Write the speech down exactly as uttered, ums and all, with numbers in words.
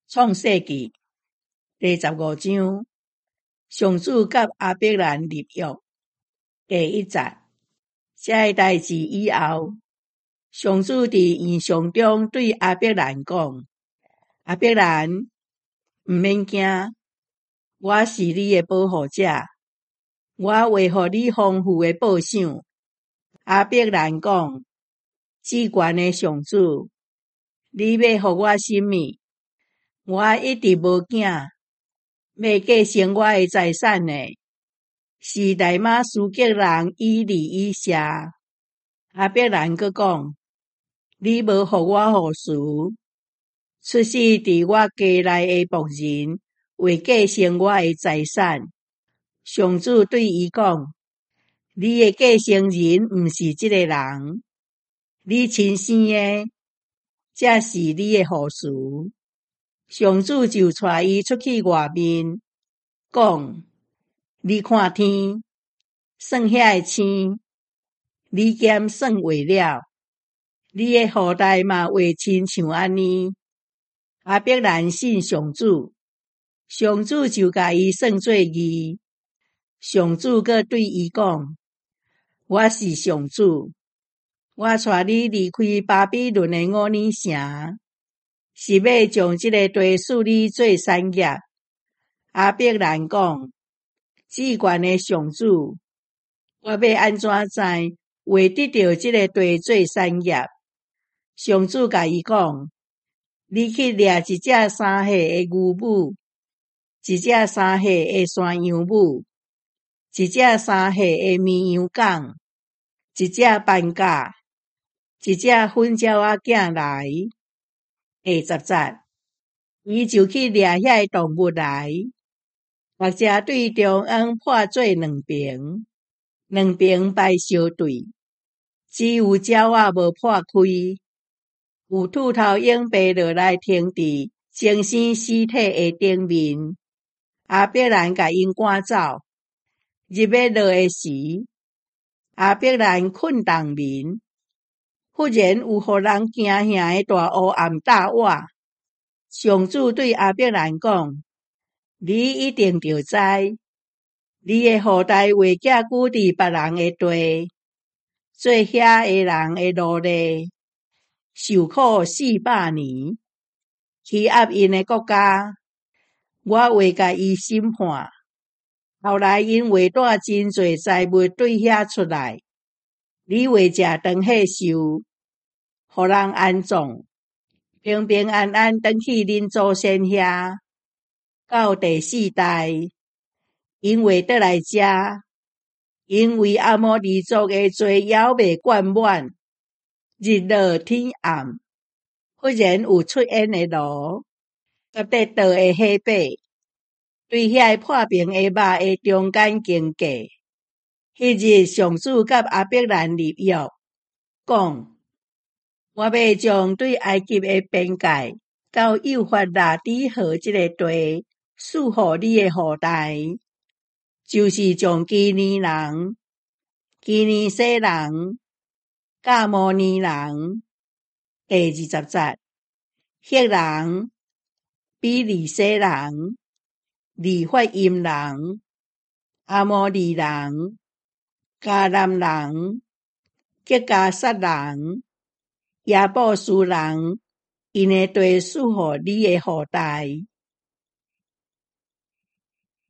创世纪第十五章，上主甲亚伯兰立约。第一节，这个代志以后，上主伫异象中对亚伯兰讲：亚伯兰，毋免惊，我是你的保护者，我会互你丰富的报赏。亚伯兰讲：至悬的上主，你要互我甚物？我一直无囝，要继承我的财产呢，是大马士革人以利以谢。亚伯兰阁讲：你无互我后嗣，出世伫我家内的仆人会继承我的财产。上主对伊讲：你的继承人毋是这个人，你亲生的，才是你的后嗣。上主就带伊出去外面，讲：你看天，算遐个星，你兼算画了，你的后代嘛会亲像安尼。亚伯兰信上主，上主就甲伊算做义。上主阁对伊讲：我是上主，我带你离开巴比伦的五年城，是要将这个地赐你做产业。亚伯兰讲：至悬的上主，我要安怎知会得到这个地做产业？上主甲伊讲：你去掠一只三岁的牛母，一只三岁的山羊母，一只三岁的绵羊公，一只斑鴿，一只粉鸟仔囝来。第十节，伊就去掠遐个动物来，目只对中央破做两边，两边排相对，只有鸟仔无破开。有兔头鹰爬落来停伫精神尸体的顶面，亚伯兰甲因赶走。日要落的时，亚伯兰困冬眠，忽然有互人惊吓的大黑暗打我。上主对亚伯兰讲：你一定着知，你的后代会寄居伫别人的地，做遐个人的奴隶，受苦四百年，欺压因的国家。我会甲伊审判。后来因为带真侪财物对遐出来，你会食长岁寿，互人安葬，平平安安转去恁祖先遐。到第四代，因为倒来遮，因为阿摩利族的罪还未灌满，日落天暗，忽然有出现的炉，甲得倒的火把，对遐破平的肉的中间经过。迄日上主甲亚伯兰立约，讲：我要将对埃及的边界到幼发拉底河这个地赐予你的后代，就是从基尼人、基尼西人、迦摩尼人。第二十节，赫人、比利洗人、利法音人、阿摩利人、迦南人、吉加撒人、亚布斯人，因的地赐予你的后代。